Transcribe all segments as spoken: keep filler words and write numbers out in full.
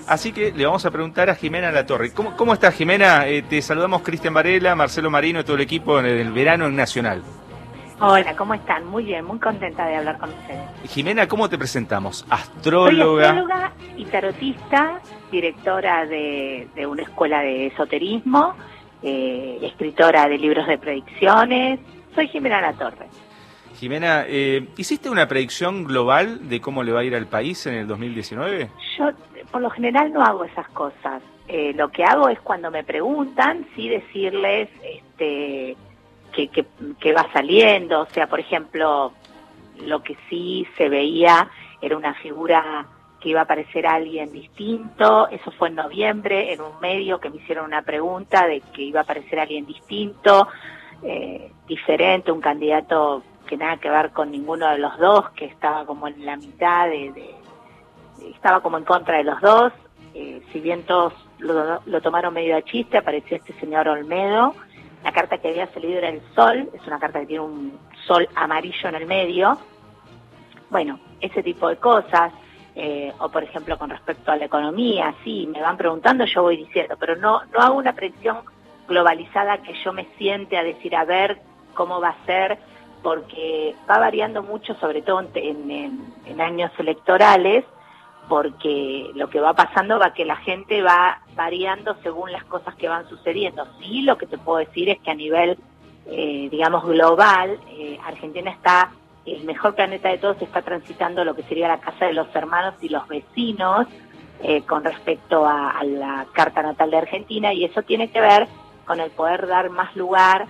Así que le vamos a preguntar a Jimena Latorre. ¿Cómo, cómo estás, Jimena? Eh, te saludamos Cristian Varela, Marcelo Marino y todo el equipo en el verano en Nacional. Hola, ¿cómo están? Muy bien, muy contenta de hablar con ustedes. Jimena, ¿cómo te presentamos? Astróloga. Soy astróloga y tarotista, directora de, de una escuela de esoterismo, eh, escritora de libros de predicciones. Soy Jimena Latorre. Jimena, eh, ¿hiciste una predicción global de cómo le va a ir al país en el dos mil diecinueve? Yo, por lo general, no hago esas cosas. Eh, lo que hago es cuando me preguntan, sí decirles este, que, que, que va saliendo. O sea, por ejemplo, lo que sí se veía era una figura que iba a aparecer a alguien distinto. Eso fue en noviembre, en un medio que me hicieron una pregunta de que iba a aparecer alguien distinto, eh, diferente, un candidato que nada que ver con ninguno de los dos, que estaba como en la mitad de, de, de estaba como en contra de los dos. Eh, si bien todos lo, lo tomaron medio a chiste, apareció este señor Olmedo. La carta que había salido era el sol, es una carta que tiene un sol amarillo en el medio. Bueno, ese tipo de cosas, eh, o por ejemplo con respecto a la economía, sí, me van preguntando, yo voy diciendo, pero no, no hago una predicción globalizada que yo me siente a decir, a ver cómo va a ser, porque va variando mucho, sobre todo en, en, en años electorales, porque lo que va pasando va que la gente va variando según las cosas que van sucediendo. Sí, lo que te puedo decir es que a nivel, eh, digamos, global, eh, Argentina está, el mejor planeta de todos, está transitando lo que sería la casa de los hermanos y los vecinos, eh, con respecto a, a la carta natal de Argentina, y eso tiene que ver con el poder dar más lugar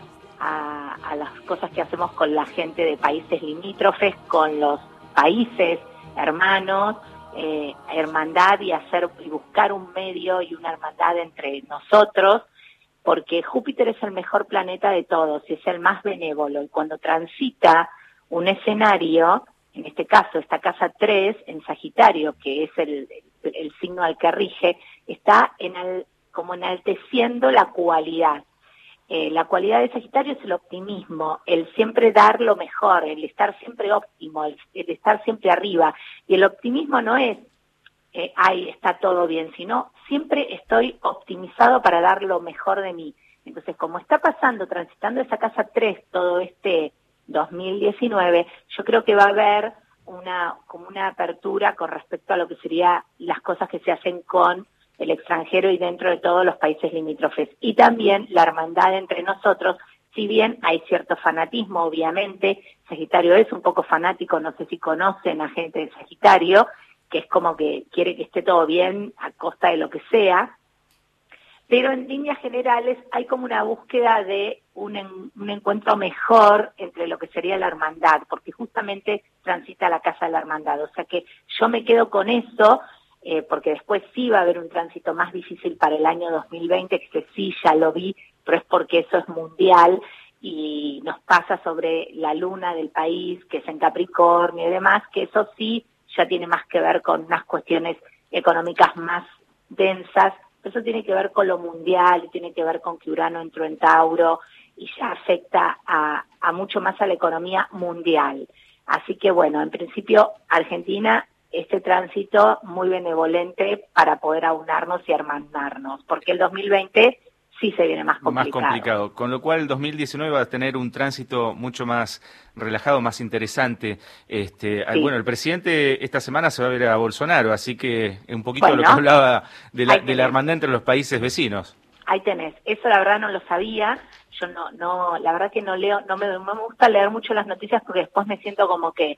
A, a las cosas que hacemos con la gente de países limítrofes, con los países hermanos, eh, hermandad y hacer y buscar un medio y una hermandad entre nosotros, porque Júpiter es el mejor planeta de todos y es el más benévolo, y cuando transita un escenario, en este caso esta casa tres en Sagitario, que es el, el, el signo al que rige, está en el, como enalteciendo la cualidad. Eh, la cualidad de Sagitario es el optimismo, el siempre dar lo mejor, el estar siempre óptimo, el, el estar siempre arriba. Y el optimismo no es, eh, ay, está todo bien, sino siempre estoy optimizado para dar lo mejor de mí. Entonces, como está pasando, transitando esa casa tres todo este dos mil diecinueve, yo creo que va a haber una, como una apertura con respecto a lo que serían las cosas que se hacen con el extranjero y dentro de todos los países limítrofes. Y también la hermandad entre nosotros, si bien hay cierto fanatismo, obviamente, Sagitario es un poco fanático, no sé si conocen a gente de Sagitario, que es como que quiere que esté todo bien a costa de lo que sea, pero en líneas generales hay como una búsqueda de un, en, un encuentro mejor entre lo que sería la hermandad, porque justamente transita la casa de la hermandad. O sea que yo me quedo con eso, Eh, porque después sí va a haber un tránsito más difícil para el año dos mil veinte, que sí, ya lo vi, pero es porque eso es mundial y nos pasa sobre la luna del país, que es en Capricornio y demás, que eso sí ya tiene más que ver con unas cuestiones económicas más densas, eso tiene que ver con lo mundial, tiene que ver con que Urano entró en Tauro y ya afecta a, a mucho más a la economía mundial. Así que bueno, en principio Argentina, este tránsito muy benevolente para poder aunarnos y hermanarnos, porque el dos mil veinte sí se viene más complicado. Más complicado, con lo cual el dos mil diecinueve va a tener un tránsito mucho más relajado, más interesante. Este, sí. Bueno, el presidente esta semana se va a ver a Bolsonaro, así que un poquito bueno, de lo que hablaba de la, de la hermandad entre los países vecinos. Ahí tenés, eso la verdad no lo sabía, yo no, no, la verdad que no leo, no me, no me gusta leer mucho las noticias porque después me siento como que,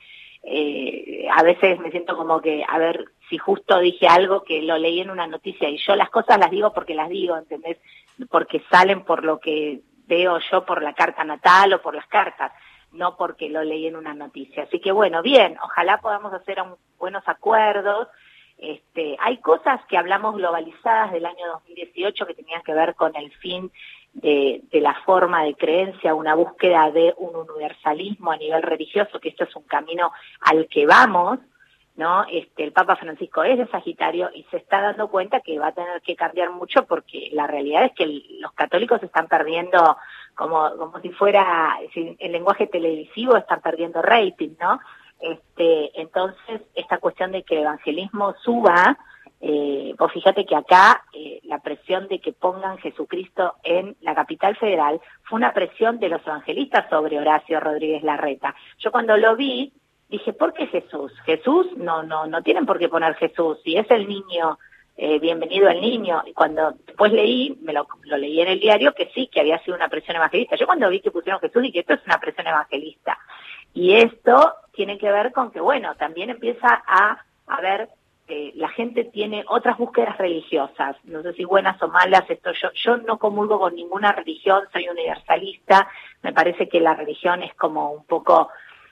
eh, a veces me siento como que, a ver, si justo dije algo que lo leí en una noticia, y yo las cosas las digo porque las digo, ¿entendés? Porque salen por lo que veo yo por la carta natal o por las cartas, no porque lo leí en una noticia. Así que bueno, bien, ojalá podamos hacer un, buenos acuerdos. Este, hay cosas que hablamos globalizadas del año dos mil dieciocho que tenían que ver con el fin de, de la forma de creencia, una búsqueda de un universalismo a nivel religioso, que esto es un camino al que vamos, ¿no? Este, el Papa Francisco es de Sagitario y se está dando cuenta que va a tener que cambiar mucho porque la realidad es que el, los católicos están perdiendo, como, como si fuera el lenguaje televisivo, están perdiendo rating, ¿no? Este, entonces, esta cuestión de que el evangelismo suba Eh, vos fíjate que acá eh, la presión de que pongan Jesucristo en la capital federal fue una presión de los evangelistas sobre Horacio Rodríguez Larreta. Yo cuando lo vi, dije, ¿por qué Jesús? Jesús, no no no tienen por qué poner Jesús, si es el niño, eh, bienvenido al niño. Y cuando después leí, me lo, lo leí en el diario, que sí, que había sido una presión evangelista. Yo cuando vi que pusieron Jesús dije, esto es una presión evangelista. Y esto tiene que ver con que, bueno, también empieza a haber... Eh, la gente tiene otras búsquedas religiosas, no sé si buenas o malas, esto yo, yo no comulgo con ninguna religión, soy universalista, me parece que la religión es como un poco,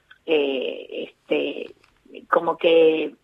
eh, este, como que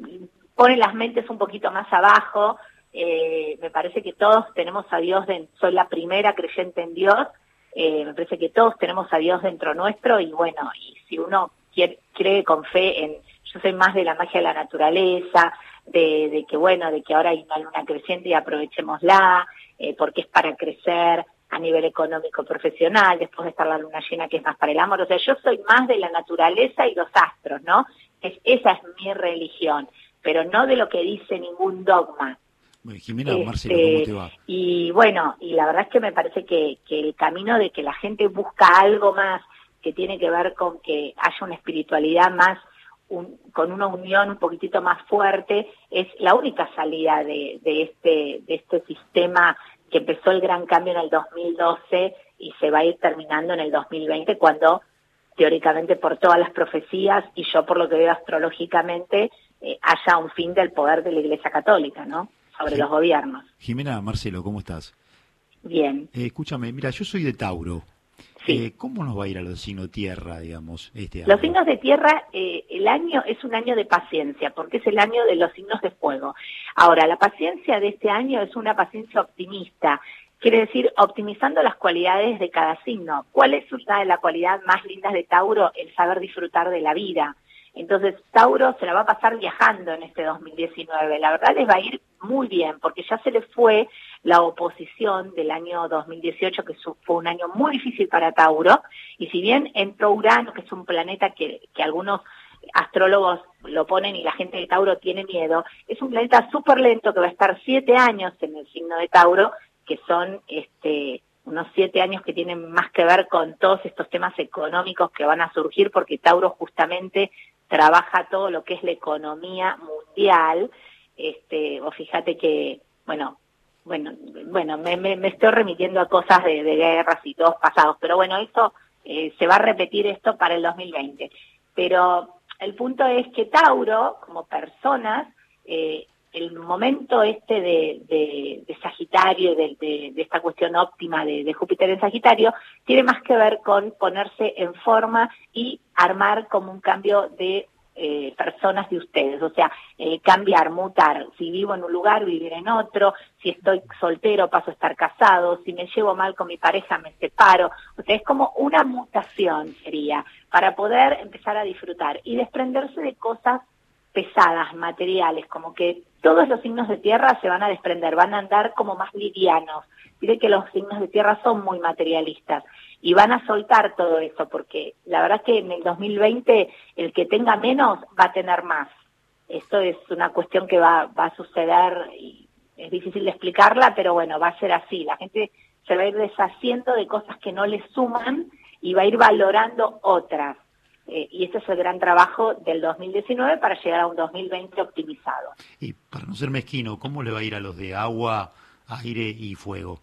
pone las mentes un poquito más abajo, eh, me parece que todos tenemos a Dios, de, soy la primera creyente en Dios, eh, me parece que todos tenemos a Dios dentro nuestro y bueno, y si uno quiere, cree con fe en... Yo soy más de la magia de la naturaleza, de, de que bueno, de que ahora hay una luna creciente y aprovechémosla, eh, porque es para crecer a nivel económico profesional, después de estar la luna llena que es más para el amor. O sea, yo soy más de la naturaleza y los astros, ¿no? Es, esa es mi religión, pero no de lo que dice ningún dogma. Bueno, Jimena, este, Marcelo, ¿cómo te va? Y bueno, y la verdad es que me parece que, que el camino de que la gente busca algo más que tiene que ver con que haya una espiritualidad más, Un, con una unión un poquitito más fuerte, es la única salida de, de este de este sistema que empezó el gran cambio en el dos mil doce y se va a ir terminando en el dos mil veinte, cuando teóricamente por todas las profecías y yo por lo que veo astrológicamente eh, haya un fin del poder de la Iglesia Católica, ¿no? Sobre sí. los gobiernos. Jimena, Marcelo, ¿cómo estás? Bien. Eh, escúchame, mira, yo soy de Tauro. Sí. Eh, ¿Cómo nos va a ir a los signos tierra, digamos, este año? Los signos de tierra, eh, el año es un año de paciencia, porque es el año de los signos de fuego. Ahora, la paciencia de este año es una paciencia optimista, quiere decir optimizando las cualidades de cada signo. ¿Cuál es una de las cualidades más lindas de Tauro? El saber disfrutar de la vida. Entonces, Tauro se la va a pasar viajando en este dos mil diecinueve. La verdad les va a ir muy bien, porque ya se le fue la oposición del año dos mil dieciocho, que fue un año muy difícil para Tauro, y si bien entró Urano, que es un planeta que, que algunos astrólogos lo ponen y la gente de Tauro tiene miedo, es un planeta súper lento que va a estar siete años en el signo de Tauro, que son este unos siete años que tienen más que ver con todos estos temas económicos que van a surgir, porque Tauro justamente trabaja todo lo que es la economía mundial. Este, o fíjate que, bueno, bueno, bueno, me, me, me estoy remitiendo a cosas de, de guerras y todos pasados, pero bueno, esto eh, se va a repetir esto para el dos mil veinte. Pero el punto es que Tauro, como personas, eh, el momento este de, de, de Sagitario, de, de, de esta cuestión óptima de, de Júpiter en Sagitario, tiene más que ver con ponerse en forma y armar como un cambio de eh, personas de ustedes, o sea, eh, cambiar, mutar, si vivo en un lugar, vivir en otro, si estoy soltero, paso a estar casado, si me llevo mal con mi pareja, me separo, o sea, es como una mutación sería, para poder empezar a disfrutar y desprenderse de cosas pesadas, materiales, como que todos los signos de tierra se van a desprender, van a andar como más livianos. Dice que los signos de tierra son muy materialistas y van a soltar todo eso, porque la verdad es que en el dos mil veinte el que tenga menos va a tener más. Esto es una cuestión que va, va a suceder y es difícil de explicarla, pero bueno, va a ser así. La gente se va a ir deshaciendo de cosas que no le suman y va a ir valorando otras. Eh, y este es el gran trabajo del dos mil diecinueve para llegar a un dos mil veinte optimizado. Y para no ser mezquino, ¿cómo le va a ir a los de agua, aire y fuego?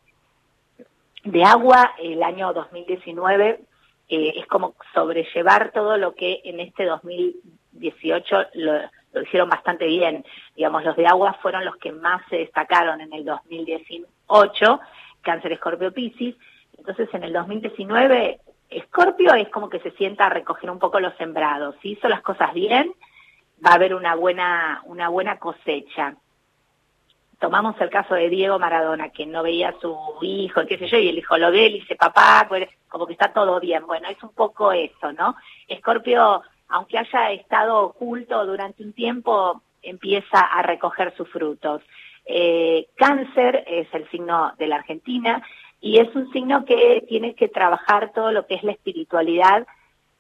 De agua, el año dos mil diecinueve eh, es como sobrellevar todo lo que en este dos mil dieciocho lo, lo hicieron bastante bien. Digamos, los de agua fueron los que más se destacaron en el dos mil dieciocho, Cáncer, Escorpio, Piscis. Entonces, en el dos mil diecinueve... Escorpio es como que se sienta a recoger un poco los sembrados. Si hizo las cosas bien, va a haber una buena, una buena cosecha. Tomamos el caso de Diego Maradona, que no veía a su hijo, qué sé yo, y el hijo lo ve, le dice, papá, como que está todo bien. Bueno, es un poco eso, ¿no? Escorpio, aunque haya estado oculto durante un tiempo, empieza a recoger sus frutos. Eh, Cáncer es el signo de la Argentina, y es un signo que tiene que trabajar todo lo que es la espiritualidad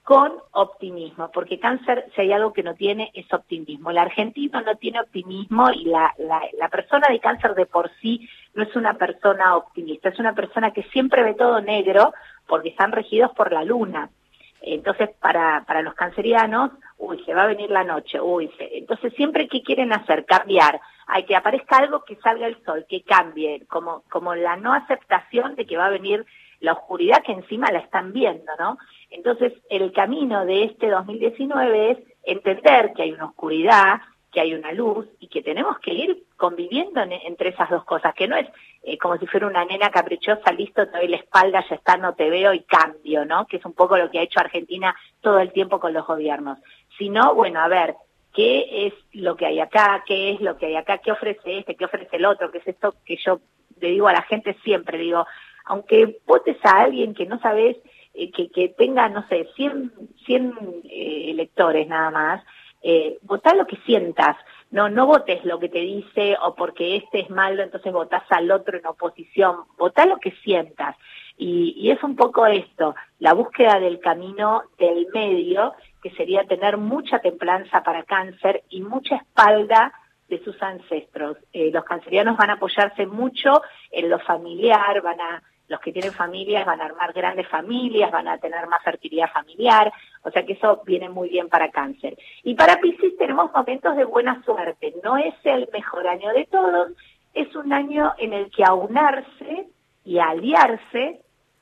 con optimismo, porque cáncer, si hay algo que no tiene, es optimismo. El argentino no tiene optimismo y la, la, la persona de cáncer de por sí no es una persona optimista, es una persona que siempre ve todo negro porque están regidos por la luna. Entonces, para, para los cancerianos, uy, se va a venir la noche, uy, se, entonces siempre, ¿qué quieren hacer? Cambiar. Hay que aparezca algo, que salga el sol, que cambie, como, como la no aceptación de que va a venir la oscuridad, que encima la están viendo, ¿no? Entonces, el camino de este dos mil diecinueve es entender que hay una oscuridad, que hay una luz y que tenemos que ir conviviendo en, entre esas dos cosas, que no es eh, como si fuera una nena caprichosa, listo, te doy la espalda, ya está, no te veo y cambio, ¿no? Que es un poco lo que ha hecho Argentina todo el tiempo con los gobiernos. Sino, bueno, a ver, ¿qué es lo que hay acá? ¿Qué es lo que hay acá? ¿Qué ofrece este? ¿Qué ofrece el otro? ¿Qué es esto que yo le digo a la gente siempre? Le digo, aunque votes a alguien que no sabes, eh, que, que tenga, no sé, cien, cien eh, electores nada más, eh, votá lo que sientas, no no votes lo que te dice o porque este es malo, entonces votás al otro en oposición, votá lo que sientas. Y, y es un poco esto, la búsqueda del camino del medio, que sería tener mucha templanza para cáncer y mucha espalda de sus ancestros. Eh, los cancerianos van a apoyarse mucho en lo familiar, van a los que tienen familias van a armar grandes familias, van a tener más fertilidad familiar, o sea que eso viene muy bien para cáncer. Y para Piscis tenemos momentos de buena suerte, no es el mejor año de todos, es un año en el que aunarse y aliarse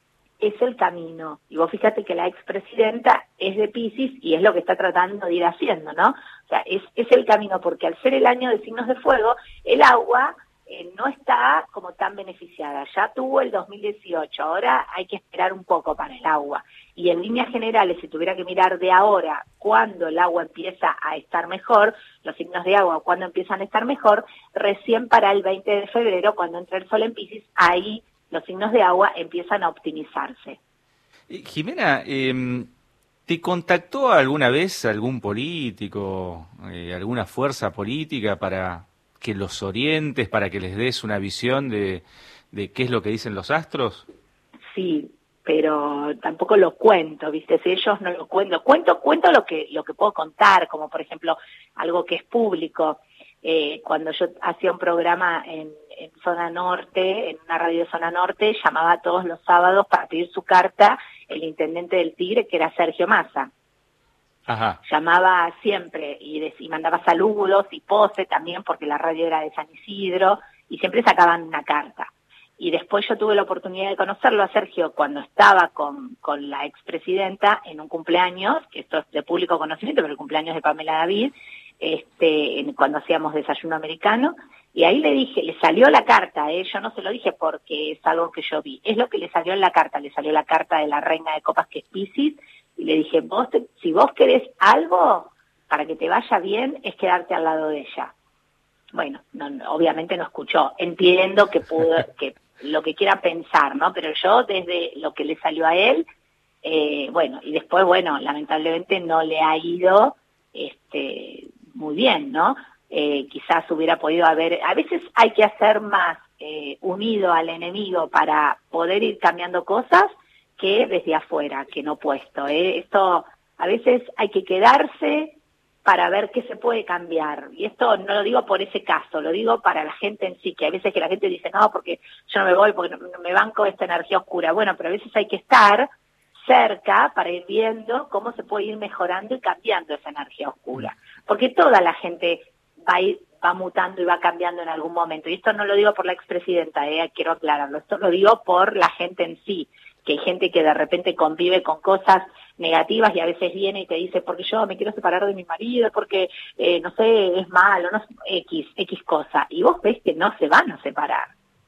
es el camino. Y vos fíjate que la expresidenta es de Piscis y es lo que está tratando de ir haciendo, ¿no? O sea, es, es el camino, porque al ser el año de signos de fuego, el agua Eh, no está como tan beneficiada. Ya tuvo el dos mil dieciocho, ahora hay que esperar un poco para el agua. Y en líneas generales, si tuviera que mirar de ahora, cuando el agua empieza a estar mejor, los signos de agua, cuando empiezan a estar mejor, recién para el veinte de febrero, cuando entra el sol en Piscis, ahí los signos de agua empiezan a optimizarse. Jimena, eh, ¿te contactó alguna vez algún político, eh, alguna fuerza política para que los orientes, para que les des una visión de, de qué es lo que dicen los astros? Sí, pero tampoco lo cuento, ¿viste? Si ellos no lo cuento, cuento cuento lo que lo que puedo contar, como por ejemplo algo que es público. Eh, cuando yo hacía un programa en, en Zona Norte, en una radio de Zona Norte, llamaba todos los sábados para pedir su carta el intendente del Tigre, que era Sergio Massa. Ajá. Llamaba siempre y, de, y mandaba saludos y pose también, porque la radio era de San Isidro, y siempre sacaban una carta. Y después yo tuve la oportunidad de conocerlo a Sergio cuando estaba con, con la expresidenta en un cumpleaños, que esto es de público conocimiento, pero el cumpleaños de Pamela David, este, en, cuando hacíamos desayuno americano, y ahí le dije, le salió la carta, ¿eh? Yo no se lo dije porque es algo que yo vi, es lo que le salió en la carta, le salió la carta de la reina de copas, que es Piscis, y le dije, vos te, si vos querés algo para que te vaya bien, es quedarte al lado de ella. Bueno, no, no, obviamente no escuchó. Entiendo que pudo, que lo que quiera pensar, ¿no? Pero yo, desde lo que le salió a él, eh, bueno, y después, bueno, lamentablemente no le ha ido este, muy bien, ¿no? Eh, quizás hubiera podido haber, a veces hay que hacer más eh, unido al enemigo para poder ir cambiando cosas, que desde afuera, que no puesto. ¿eh? Esto a veces hay que quedarse para ver qué se puede cambiar. Y esto no lo digo por ese caso, lo digo para la gente en sí, que a veces que la gente dice, no, porque yo no me voy, porque no, no me banco esta energía oscura. Bueno, pero a veces hay que estar cerca para ir viendo cómo se puede ir mejorando y cambiando esa energía oscura. Porque toda la gente va a ir, va mutando y va cambiando en algún momento. Y esto no lo digo por la expresidenta, ¿eh? Quiero aclararlo, esto lo digo por la gente en sí, que hay gente que de repente convive con cosas negativas y a veces viene y te dice, porque yo me quiero separar de mi marido, porque, eh, no sé, es malo, no sé, X, X cosa. Y vos ves que no se van a separar.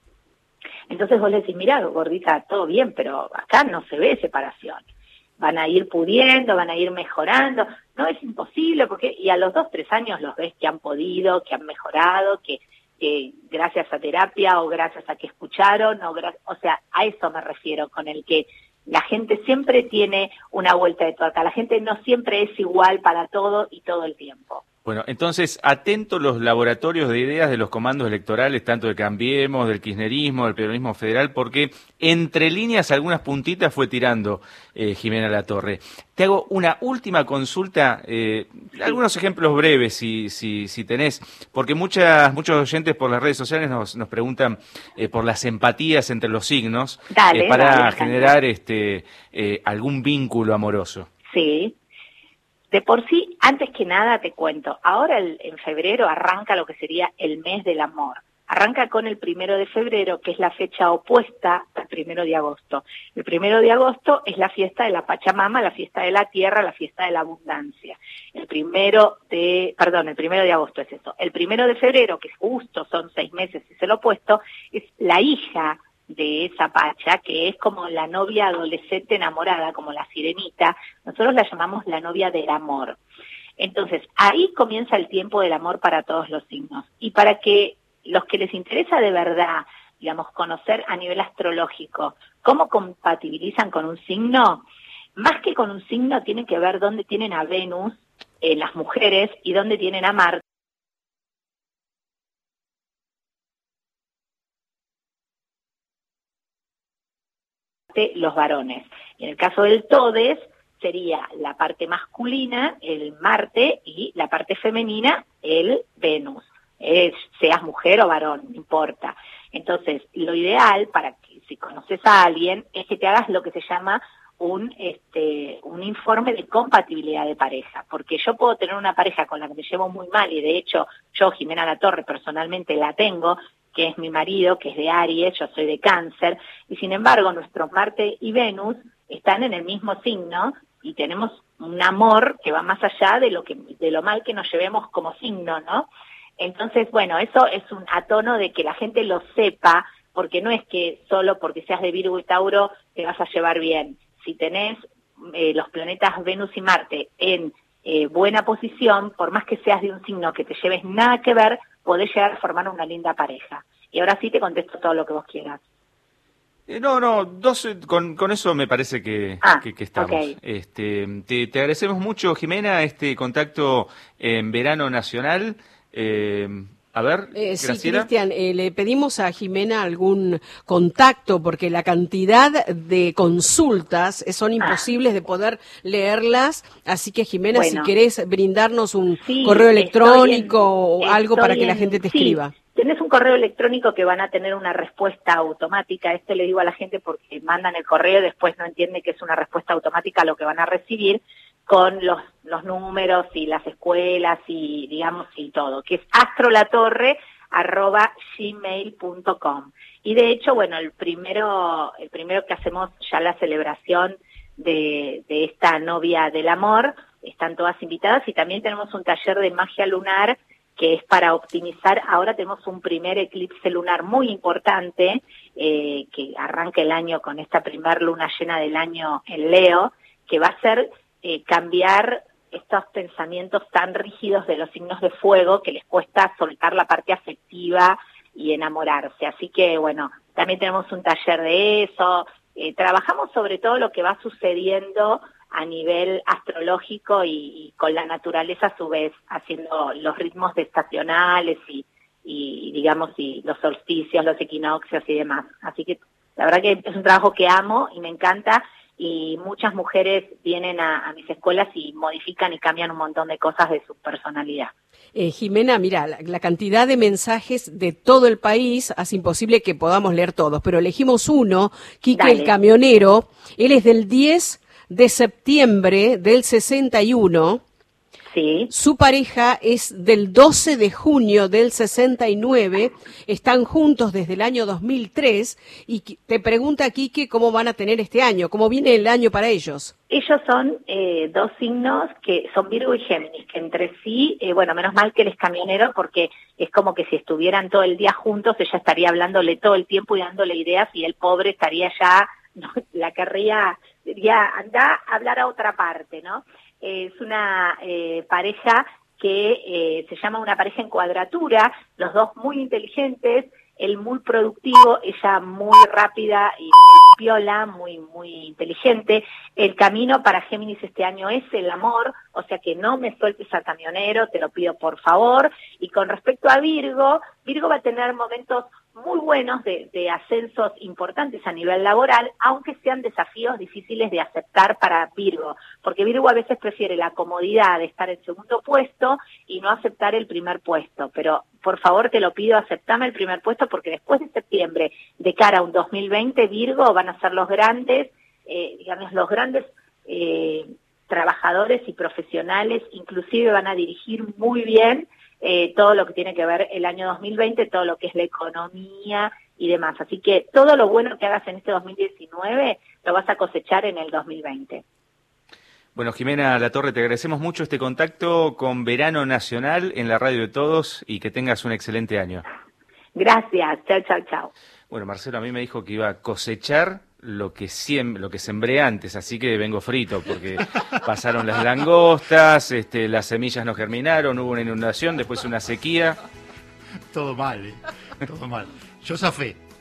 Entonces vos le decís, mira, gordita, todo bien, pero acá no se ve separación. Van a ir pudiendo, van a ir mejorando. No es imposible, porque y a los dos, tres años los ves que han podido, que han mejorado, que... que gracias a terapia o gracias a que escucharon, o, o sea, a eso me refiero, con el que la gente siempre tiene una vuelta de tuerca, la gente no siempre es igual para todo y todo el tiempo. Bueno, entonces, atentos los laboratorios de ideas de los comandos electorales, tanto de Cambiemos, del kirchnerismo, del peronismo federal, porque entre líneas algunas puntitas fue tirando eh, Jimena Latorre. Te hago una última consulta, eh, algunos ejemplos breves, si, si, si tenés, porque muchas, muchos oyentes por las redes sociales nos, nos preguntan eh, por las empatías entre los signos Dale, eh, para dale, generar este eh, algún vínculo amoroso. Sí. De por sí, antes que nada te cuento, ahora el, en febrero arranca lo que sería el mes del amor. Arranca con el primero de febrero, que es la fecha opuesta al primero de agosto. El primero de agosto es la fiesta de la Pachamama, la fiesta de la tierra, la fiesta de la abundancia. El primero de, perdón, el primero de agosto es eso. El primero de febrero, que justo son seis meses, es el opuesto, es la hija de esa Pacha, que es como la novia adolescente enamorada, como la sirenita. Nosotros la llamamos la novia del amor. Entonces, ahí comienza el tiempo del amor para todos los signos. Y para que los que les interesa de verdad, digamos, conocer a nivel astrológico cómo compatibilizan con un signo, más que con un signo tienen que ver dónde tienen a Venus, eh, las mujeres, y dónde tienen a Marte, los varones. En el caso del Todes sería la parte masculina, el Marte, y la parte femenina, el Venus. Es, seas mujer o varón, no importa. Entonces, lo ideal para que si conoces a alguien es que te hagas lo que se llama un este un informe de compatibilidad de pareja, porque yo puedo tener una pareja con la que me llevo muy mal, y de hecho yo, Jimena Latorre, personalmente la tengo, que es mi marido, que es de Aries, yo soy de Cáncer, y sin embargo nuestros Marte y Venus están en el mismo signo y tenemos un amor que va más allá de lo que de lo mal que nos llevemos como signo, ¿no? Entonces, bueno, eso es un atono de que la gente lo sepa, porque no es que solo porque seas de Virgo y Tauro te vas a llevar bien. Si tenés eh, los planetas Venus y Marte en eh, buena posición, por más que seas de un signo que te lleves nada que ver, podés llegar a formar una linda pareja. Y ahora sí te contesto todo lo que vos quieras. Eh, no, no, dos, con, con eso me parece que, ah, que, que estamos. Okay. Este, te, te agradecemos mucho, Jimena, este contacto en Verano Nacional. Eh, a ver, eh, sí, Graciela. Cristian, eh, le pedimos a Jimena algún contacto, porque la cantidad de consultas son imposibles ah. de poder leerlas, así que Jimena, bueno, si querés brindarnos un sí, correo electrónico en, o algo para que en, la gente te sí. escriba. Tenés un correo electrónico que van a tener una respuesta automática. Esto le digo a la gente porque mandan el correo y después no entiende que es una respuesta automática a lo que van a recibir, con los, los números y las escuelas y, digamos, y todo, que es astrolatorre arroba gmail punto com. Y de hecho, bueno, el primero, el primero que hacemos ya la celebración de, de esta novia del amor, están todas invitadas, y también tenemos un taller de magia lunar que es para optimizar. Ahora tenemos un primer eclipse lunar muy importante, eh, que arranca el año con esta primer luna llena del año en Leo, que va a ser eh, cambiar estos pensamientos tan rígidos de los signos de fuego que les cuesta soltar la parte afectiva y enamorarse. Así que, bueno, también tenemos un taller de eso. Eh, trabajamos sobre todo lo que va sucediendo a nivel astrológico y, y con la naturaleza a su vez, haciendo los ritmos estacionales y, y digamos, y los solsticios, los equinoccios y demás. Así que la verdad que es un trabajo que amo y me encanta, y muchas mujeres vienen a, a mis escuelas y modifican y cambian un montón de cosas de su personalidad. Eh, Jimena, mira, la, la cantidad de mensajes de todo el país hace imposible que podamos leer todos, pero elegimos uno, Quique Dale. el camionero. Él es del diez de septiembre del sesenta y uno. Sí. Su pareja es del doce de junio del sesenta y nueve, están juntos desde el año dos mil tres, y te pregunta, Quique, cómo van a tener este año, cómo viene el año para ellos. Ellos son eh, dos signos que son Virgo y Géminis, que entre sí, eh, bueno, menos mal que él es camionero, porque es como que si estuvieran todo el día juntos, ella estaría hablándole todo el tiempo y dándole ideas, y el pobre estaría ya, no, la querría, diría, anda a hablar a otra parte, ¿no? Es una eh, pareja que eh, se llama una pareja en cuadratura, los dos muy inteligentes, él muy productivo, ella muy rápida y muy piola, muy, muy inteligente. El camino para Géminis este año es el amor, o sea que no me sueltes al camionero, te lo pido por favor. Y con respecto a Virgo, Virgo va a tener momentos muy buenos de, de ascensos importantes a nivel laboral, aunque sean desafíos difíciles de aceptar para Virgo, porque Virgo a veces prefiere la comodidad de estar en segundo puesto y no aceptar el primer puesto, pero por favor te lo pido, aceptame el primer puesto, porque después de septiembre, de cara a un dos mil veinte, Virgo van a ser los grandes, eh, digamos, los grandes eh, trabajadores y profesionales, inclusive van a dirigir muy bien Eh, todo lo que tiene que ver el año dos mil veinte, todo lo que es la economía y demás. Así que todo lo bueno que hagas en este dos mil diecinueve lo vas a cosechar en el dos mil veinte. Bueno, Jimena Latorre, te agradecemos mucho este contacto con Verano Nacional en la radio de todos y que tengas un excelente año. Gracias, chao, chao, chao. Bueno, Marcelo a mí me dijo que iba a cosechar lo que siem lo que sembré antes, así que vengo frito, porque pasaron las langostas, este, las semillas no germinaron, hubo una inundación, después una sequía. Todo mal, ¿eh? Todo mal. Yo zafé.